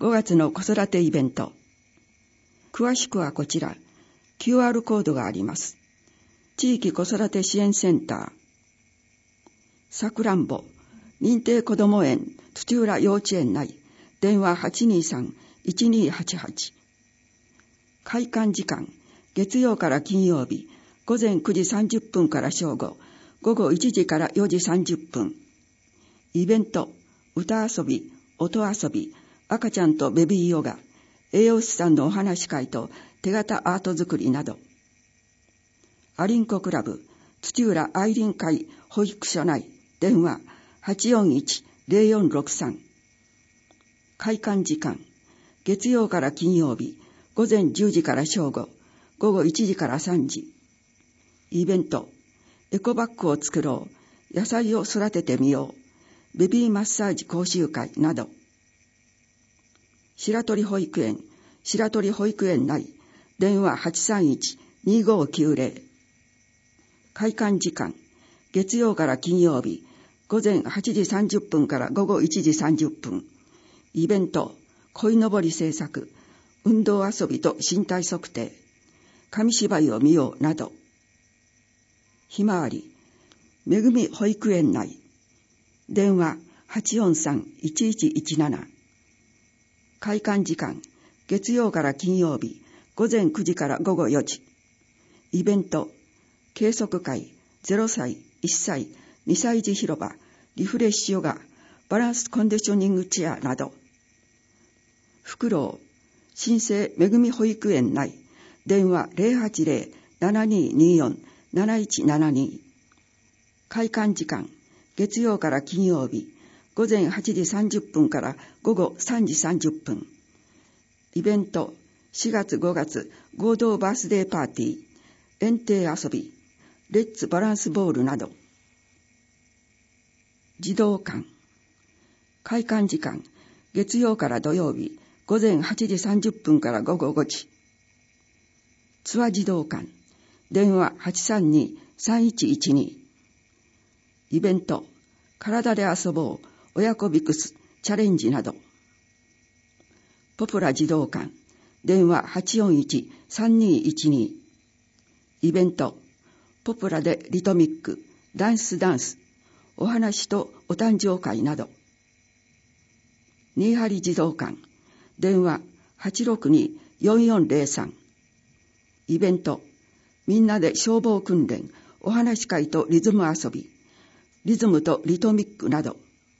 5月の子育てイベント。詳しくはこちら、QR コードがあります。地域子育て支援センター、さくらんぼ、認定こども園、土浦幼稚園内、電話 823-1288。開館時間、月曜から金曜日、午前9時30分から正午、午後1時から4時30分。イベント、歌遊び、音遊び、赤ちゃんとベビーヨガ、栄養士さんのお話し会と手形アート作りなど。アリンコクラブ、土浦愛林会保育所内、電話 841-0463。開館時間、月曜から金曜日、午前10時から正午、午後1時から3時。イベント、エコバッグを作ろう、野菜を育ててみよう、ベビーマッサージ講習会など。白鳥保育園、白鳥保育園内、電話 831-2590。開館時間、月曜から金曜日、午前8時30分から午後1時30分。イベント、鯉のぼり制作、運動遊びと身体測定、紙芝居を見ようなど。ひまわり、めぐみ保育園内、電話 843-1117。開館時間、月曜から金曜日、午前9時から午後4時。イベント、計測会、0歳、1歳、2歳児広場、リフレッシュヨガ、バランスコンディショニングチェアなど。フクロウ、新生めぐみ保育園内、電話 080-7224-7172。開館時間、月曜から金曜日、午前8時30分から午後3時30分。イベント、4月5月合同バースデーパーティー、園庭遊び、レッツバランスボールなど。児童館。開館時間、月曜から土曜日、午前8時30分から午後5時。津和児童館。電話 832-3112。イベント、体で遊ぼう、親子ビクス、チャレンジなど。ポプラ児童館。電話 841-3212。イベント、ポプラでリトミック、ダンス、お話とお誕生会など。新張児童館。電話 862-4403。イベント、みんなで消防訓練、お話し会とリズム遊び、リズムとリトミックなど。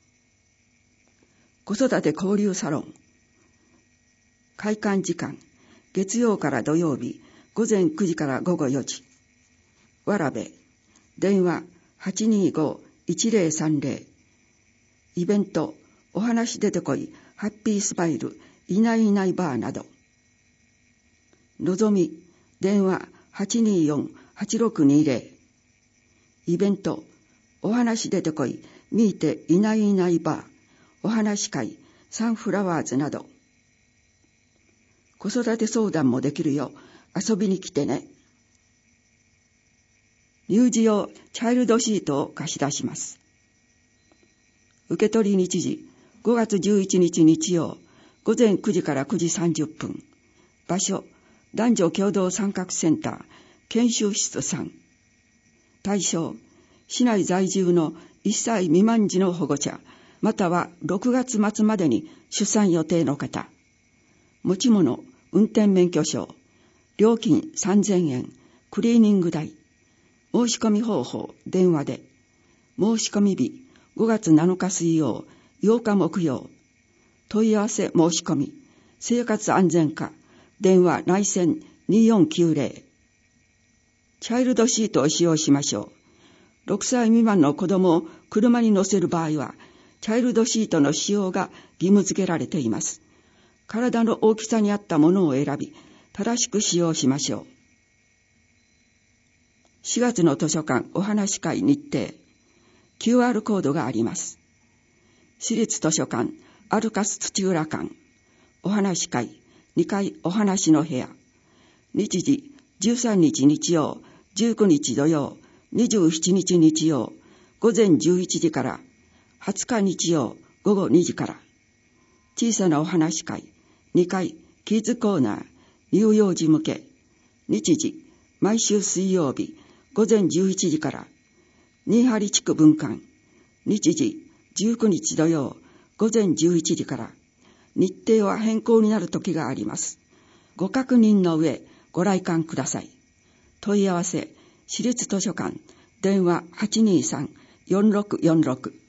子育て交流サロン。開館時間、月曜から土曜日、午前9時から午後4時。わらべ、電話 825-1030。イベント、お話出てこい、ハッピースマイル、いないいないバーなど。のぞみ、電話 824-8620。イベント、お話出てこい、見ていないいないバー、お話会、サンフラワーズなど。子育て相談もできるよ、遊びに来てね。乳児用チャイルドシートを貸し出します。受取日時、5月11日日曜、午前9時から9時30分。場所、男女共同参画センター、研修室3。対象、市内在住の1歳未満児の保護者、または6月末までに出産予定の方。持ち物、運転免許証。料金3000円、クリーニング代。申し込み方法、電話で。申し込み日、5月7日水曜、8日木曜。問い合わせ申し込み、生活安全課、電話内線2490。チャイルドシートを使用しましょう。6歳未満の子供を車に乗せる場合は、チャイルドシートの使用が義務付けられています。体の大きさに合ったものを選び、正しく使用しましょう。4月の図書館お話会日程、QR コードがあります。私立図書館アルカス土浦館、お話会2階お話の部屋。日時13日日曜、19日土曜、27日日曜、午前11時から、20日日曜午後2時から。小さなお話会 2階キッズコーナー乳幼児向け。日時毎週水曜日午前11時から。新張地区分館日時19日土曜午前11時から。日程は変更になる時があります。ご確認の上ご来館ください。問い合わせ市立図書館電話 823-4646